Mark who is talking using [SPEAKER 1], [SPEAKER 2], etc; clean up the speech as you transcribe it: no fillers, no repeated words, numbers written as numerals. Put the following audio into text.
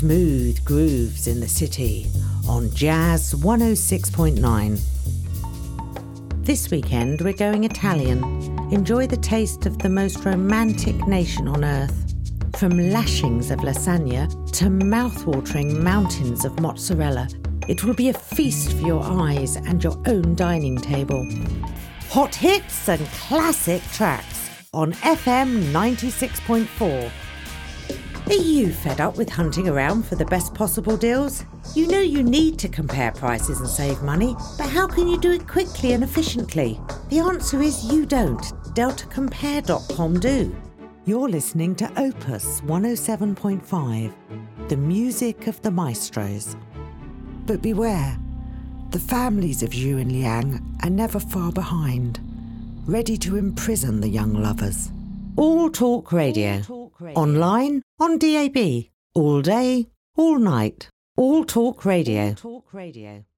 [SPEAKER 1] Smooth grooves in the city on Jazz 106.9. This weekend we're going Italian. Enjoy the taste of the most romantic nation on earth. From lashings of lasagna to mouth-watering mountains of mozzarella, it will be a feast for your eyes and your own dining table. Hot hits and classic tracks on FM 96.4. Are you fed up with hunting around for the best possible deals? You know you need to compare prices and save money, but how can you do it quickly and efficiently? The answer is you don't. DeltaCompare.com do. You're listening to Opus 107.5, the music of the maestros. But beware, the families of Zhu and Liang are never far behind, ready to imprison the young lovers. All Talk Radio. Online, on DAB, all day, all night. All Talk Radio.